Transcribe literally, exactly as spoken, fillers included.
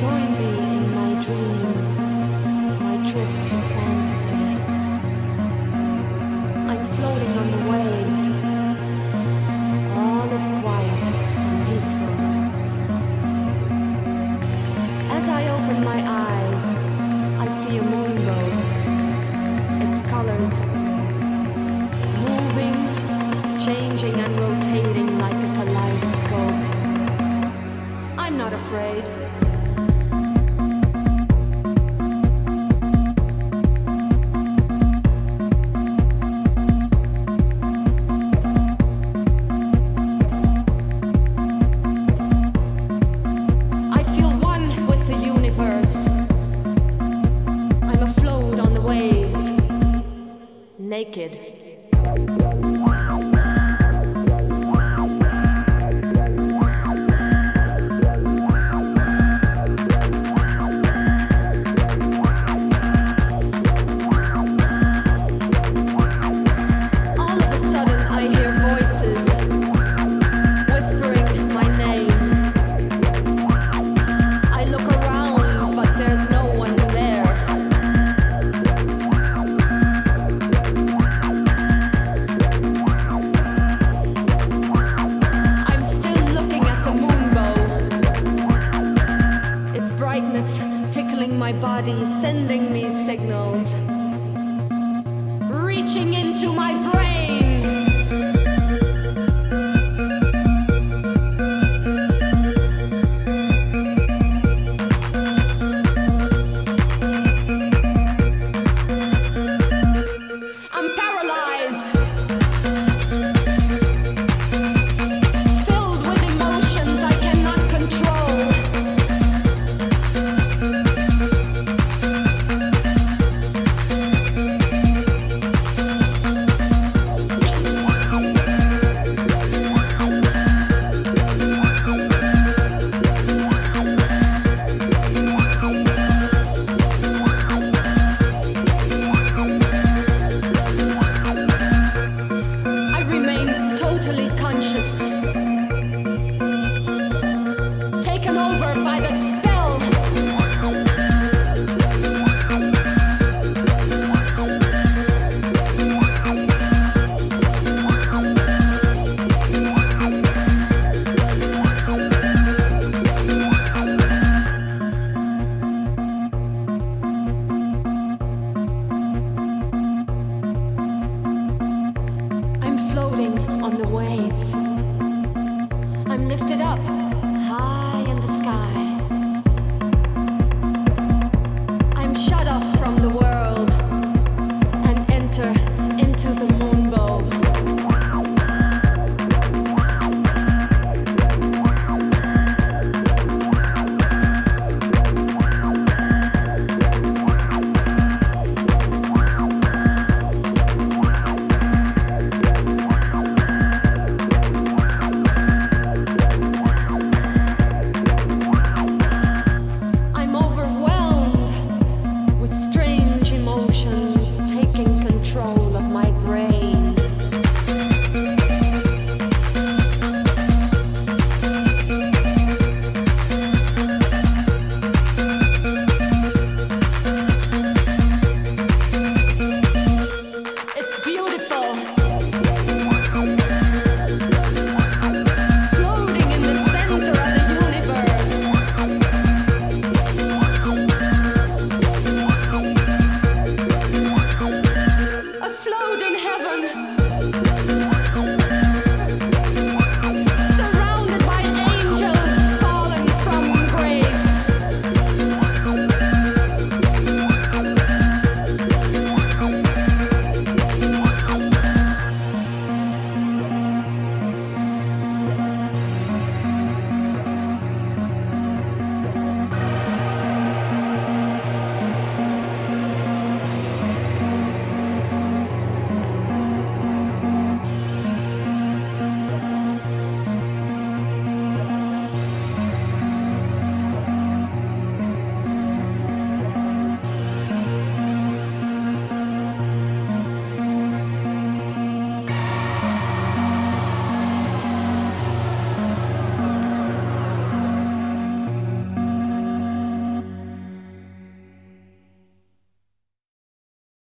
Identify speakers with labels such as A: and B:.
A: Join me in my dream, my trip to fantasy. I'm floating on the waves. All is quiet and peaceful. As I open my eyes, I see a moonbow. Its colors moving, changing and rotating like a kaleidoscope. I'm not afraid. I feel one with the universe. I'm afloat on the waves, naked. Tickling my body, sending me signals, reaching into my brain.